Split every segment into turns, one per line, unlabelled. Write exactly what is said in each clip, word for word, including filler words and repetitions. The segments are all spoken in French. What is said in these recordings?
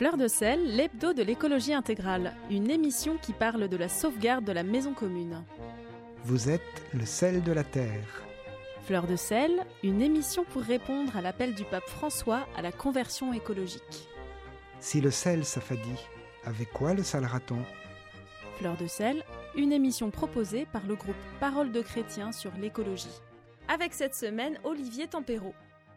Fleur de sel, l'hebdo de l'écologie intégrale, une émission qui parle de la sauvegarde de la maison commune.
Vous êtes le sel de la terre.
Fleur de sel, une émission pour répondre à l'appel du pape François à la conversion écologique.
Si le sel s'affadit, avec quoi le salera-t-on ?
Fleur de sel, une émission proposée par le groupe Parole de chrétiens sur l'écologie. Avec cette semaine, Olivier Tempero.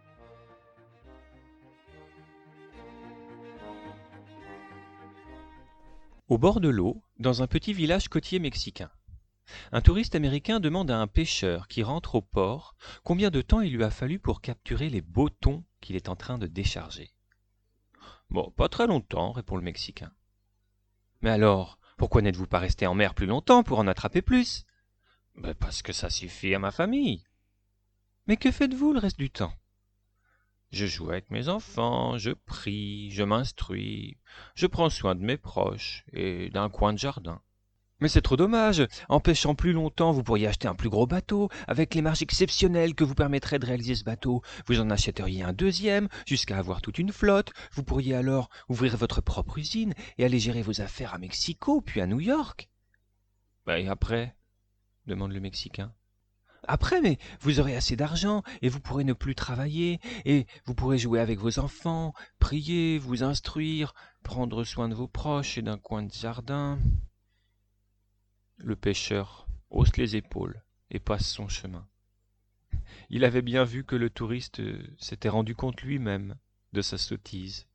Au bord de l'eau, dans un petit village côtier mexicain, un touriste américain demande à un pêcheur qui rentre au port combien de temps il lui a fallu pour capturer les beaux thons qu'il est en train de décharger. « Bon, pas très longtemps, répond le Mexicain. « Mais alors, pourquoi n'êtes-vous pas resté en mer plus longtemps pour en attraper plus ?»« Ben parce que ça suffit à ma famille. »« Mais que faites-vous le reste du temps ?»« Je joue avec mes enfants, je prie, je m'instruis, je prends soin de mes proches et d'un coin de jardin. »« Mais c'est trop dommage, en pêchant plus longtemps, vous pourriez acheter un plus gros bateau, avec les marges exceptionnelles que vous permettraient de réaliser ce bateau. Vous en achèteriez un deuxième, jusqu'à avoir toute une flotte. Vous pourriez alors ouvrir votre propre usine et aller gérer vos affaires à Mexico, puis à New York. »« Ben et après ?» demande le Mexicain. « Après, mais vous aurez assez d'argent, et vous pourrez ne plus travailler, et vous pourrez jouer avec vos enfants, prier, vous instruire, prendre soin de vos proches et d'un coin de jardin. » Le pêcheur hausse les épaules et passe son chemin. Il avait bien vu que le touriste s'était rendu compte lui-même de sa sottise.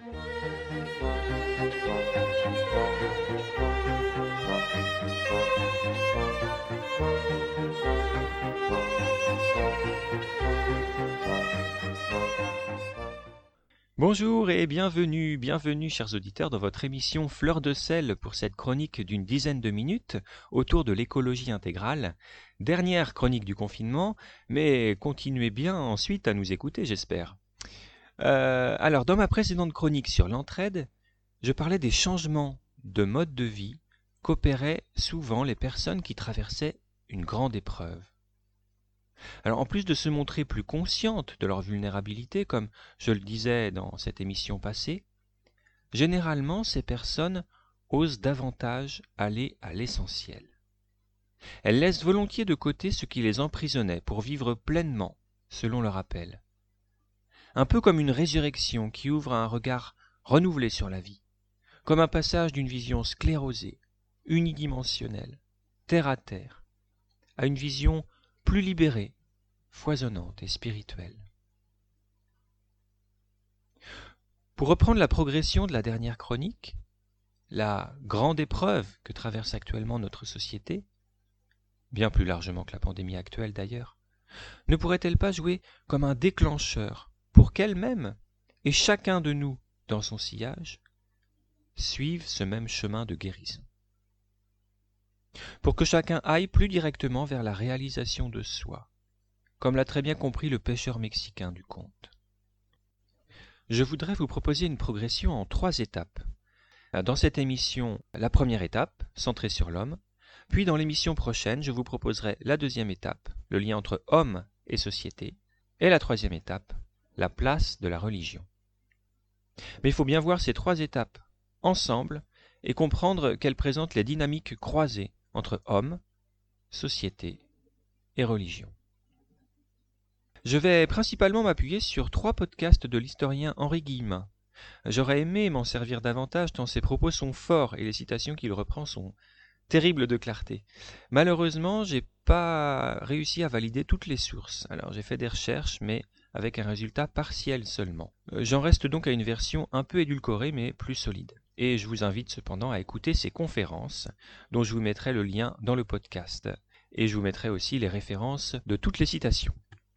Bonjour et bienvenue, bienvenue chers auditeurs dans votre émission Fleur de sel pour cette chronique d'une dizaine de minutes autour de l'écologie intégrale. Dernière chronique du confinement, mais continuez bien ensuite à nous écouter, j'espère. Euh, alors, dans ma précédente chronique sur l'entraide, je parlais des changements de mode de vie qu'opéraient souvent les personnes qui traversaient une grande épreuve. Alors, en plus de se montrer plus conscientes de leur vulnérabilité, comme je le disais dans cette émission passée, généralement ces personnes osent davantage aller à l'essentiel. Elles laissent volontiers de côté ce qui les emprisonnait pour vivre pleinement, selon leur appel. Un peu comme une résurrection qui ouvre un regard renouvelé sur la vie, comme un passage d'une vision sclérosée, unidimensionnelle, terre à terre, à une vision plus libérée, foisonnante et spirituelle. Pour reprendre la progression de la dernière chronique, la grande épreuve que traverse actuellement notre société, bien plus largement que la pandémie actuelle d'ailleurs, ne pourrait-elle pas jouer comme un déclencheur pour qu'elle-même, et chacun de nous dans son sillage, suive ce même chemin de guérison ? Pour que chacun aille plus directement vers la réalisation de soi, comme l'a très bien compris le pêcheur mexicain du conte. Je voudrais vous proposer une progression en trois étapes. Dans cette émission, la première étape, centrée sur l'homme, puis dans l'émission prochaine, je vous proposerai la deuxième étape, le lien entre homme et société, et la troisième étape, la place de la religion. Mais il faut bien voir ces trois étapes ensemble et comprendre qu'elles présentent les dynamiques croisées entre homme, société et religion. Je vais principalement m'appuyer sur trois podcasts de l'historien Henri Guillemin. J'aurais aimé m'en servir davantage tant ses propos sont forts et les citations qu'il reprend sont terribles de clarté. Malheureusement, j'ai pas réussi à valider toutes les sources. Alors j'ai fait des recherches, mais avec un résultat partiel seulement. J'en reste donc à une version un peu édulcorée, mais plus solide. Et je vous invite cependant à écouter ces conférences, dont je vous mettrai le lien dans le podcast. Et je vous mettrai aussi les références de toutes les citations.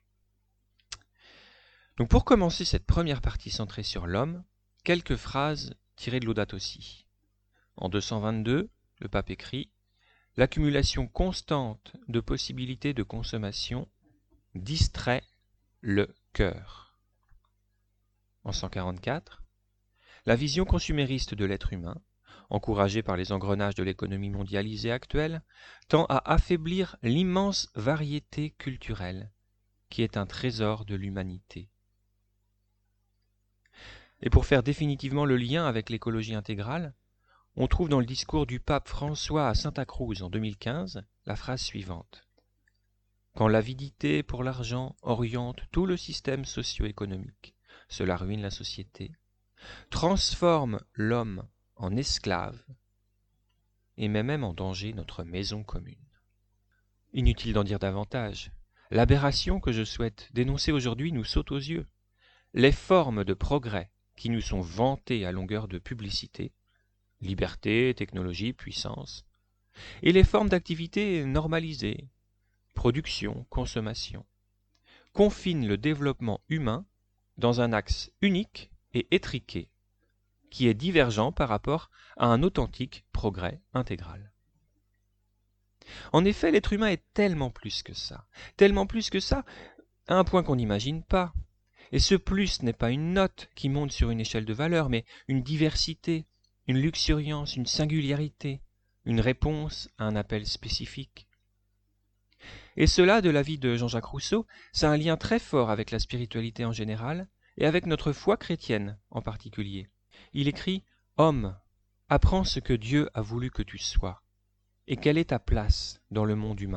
Donc pour commencer cette première partie centrée sur l'homme, quelques phrases tirées de Laudato Si. En deux cent vingt-deux, le pape écrit « L'accumulation constante de possibilités de consommation distrait le cœur. » En cent quarante-quatre, la vision consumériste de l'être humain, encouragée par les engrenages de l'économie mondialisée actuelle, tend à affaiblir l'immense variété culturelle qui est un trésor de l'humanité. Et pour faire définitivement le lien avec l'écologie intégrale, on trouve dans le discours du pape François à Santa Cruz en deux mille quinze la phrase suivante. « Quand l'avidité pour l'argent oriente tout le système socio-économique, cela ruine la société, transforme l'homme en esclave et met même en danger notre maison commune. » Inutile d'en dire davantage. L'aberration que je souhaite dénoncer aujourd'hui nous saute aux yeux. Les formes de progrès qui nous sont vantées à longueur de publicité, liberté, technologie, puissance, et les formes d'activité normalisées, production, consommation, confinent le développement humain dans un axe unique et étriqué, qui est divergent par rapport à un authentique progrès intégral. En effet, l'être humain est tellement plus que ça, tellement plus que ça, à un point qu'on n'imagine pas. Et ce plus n'est pas une note qui monte sur une échelle de valeur, mais une diversité, une luxuriance, une singularité, une réponse à un appel spécifique. Et cela, de l'avis de Jean-Jacques Rousseau, ça a un lien très fort avec la spiritualité en général et avec notre foi chrétienne en particulier. Il écrit « Homme, apprends ce que Dieu a voulu que tu sois, et quelle est ta place dans le monde humain. »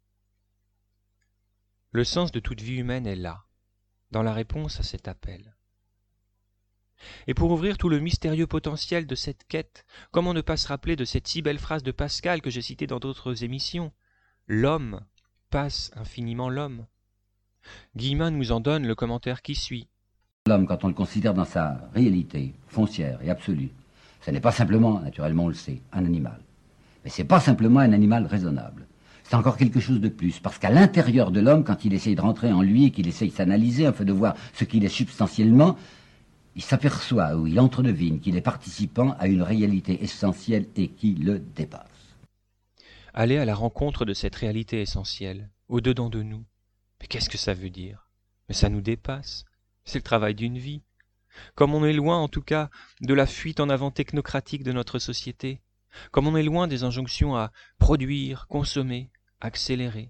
Le sens de toute vie humaine est là, dans la réponse à cet appel. Et pour ouvrir tout le mystérieux potentiel de cette quête, comment ne pas se rappeler de cette si belle phrase de Pascal que j'ai citée dans d'autres émissions ? L'homme passe infiniment l'homme. Guillemin nous en donne le commentaire qui suit.
L'homme, quand on le considère dans sa réalité foncière et absolue, ce n'est pas simplement, naturellement on le sait, un animal. Mais ce n'est pas simplement un animal raisonnable. C'est encore quelque chose de plus, parce qu'à l'intérieur de l'homme, quand il essaye de rentrer en lui et qu'il essaye de s'analyser, afin de voir ce qu'il est substantiellement, il s'aperçoit ou il entredevine qu'il est participant à une réalité essentielle et qui le dépasse.
Aller à la rencontre de cette réalité essentielle, au-dedans de nous. Mais qu'est-ce que ça veut dire ? Mais ça nous dépasse. C'est le travail d'une vie. Comme on est loin, en tout cas, de la fuite en avant technocratique de notre société, comme on est loin des injonctions à produire, consommer, accélérer.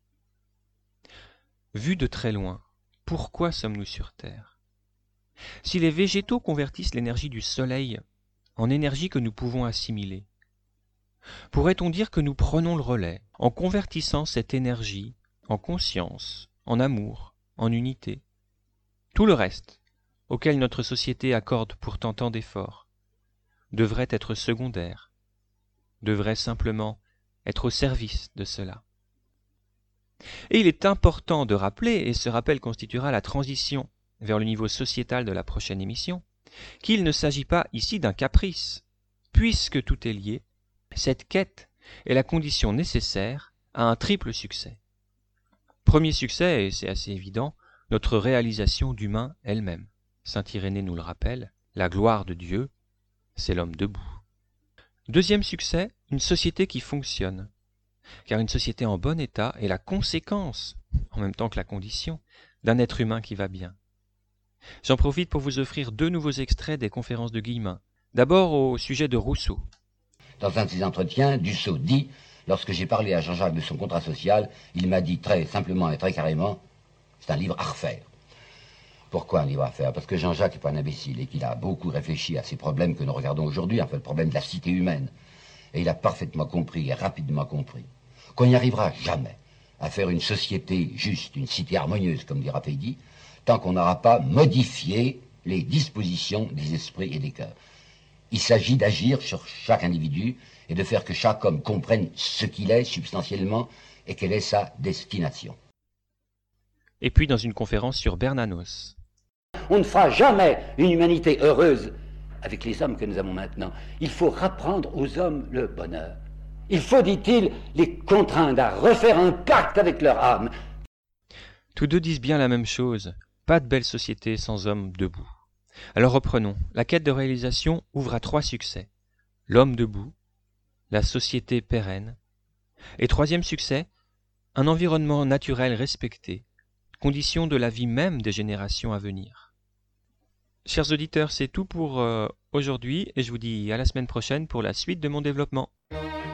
Vu de très loin, pourquoi sommes-nous sur Terre ? Si les végétaux convertissent l'énergie du soleil en énergie que nous pouvons assimiler, pourrait-on dire que nous prenons le relais en convertissant cette énergie en conscience, en amour, en unité ? Tout le reste, auquel notre société accorde pourtant tant d'efforts, devrait être secondaire, devrait simplement être au service de cela. Et il est important de rappeler, et ce rappel constituera la transition vers le niveau sociétal de la prochaine émission, qu'il ne s'agit pas ici d'un caprice. Puisque tout est lié, cette quête est la condition nécessaire à un triple succès. Premier succès, et c'est assez évident, notre réalisation d'humain elle-même. Saint Irénée nous le rappelle, la gloire de Dieu, c'est l'homme debout. Deuxième succès, une société qui fonctionne, car une société en bon état est la conséquence, en même temps que la condition, d'un être humain qui va bien. J'en profite pour vous offrir deux nouveaux extraits des conférences de Guillemin. D'abord au sujet de Rousseau.
Dans un de ses entretiens, Dussault dit, lorsque j'ai parlé à Jean-Jacques de son contrat social, il m'a dit très simplement et très carrément, c'est un livre à refaire. Pourquoi un livre à faire ? Parce que Jean-Jacques n'est pas un imbécile et qu'il a beaucoup réfléchi à ces problèmes que nous regardons aujourd'hui, en fait le problème de la cité humaine. Et il a parfaitement compris et rapidement compris qu'on n'y arrivera jamais à faire une société juste, une cité harmonieuse, comme dira Pédy, tant qu'on n'aura pas modifié les dispositions des esprits et des cœurs. Il s'agit d'agir sur chaque individu et de faire que chaque homme comprenne ce qu'il est substantiellement et quelle est sa destination.
Et puis dans une conférence sur Bernanos.
On ne fera jamais une humanité heureuse avec les hommes que nous avons maintenant. Il faut rapprendre aux hommes le bonheur. Il faut, dit-il, les contraindre à refaire un pacte avec leur âme.
Tous deux disent bien la même chose. Pas de belle société sans hommes debout. Alors reprenons. La quête de réalisation ouvre à trois succès. L'homme debout, la société pérenne, et troisième succès, un environnement naturel respecté, condition de la vie même des générations à venir. Chers auditeurs, c'est tout pour euh, aujourd'hui et je vous dis à la semaine prochaine pour la suite de mon développement.